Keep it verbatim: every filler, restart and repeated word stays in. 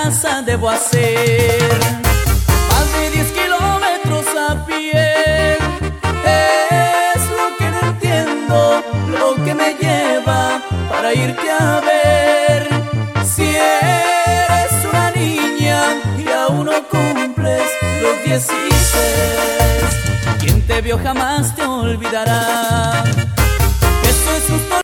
casa debo hacer más de diez kilómetros a pie. Es lo que no entiendo, lo que me lleva para irte a ver. Si eres una niña y aún no cumples los dieciséis, quien te vio jamás te olvidará. Esto es justo.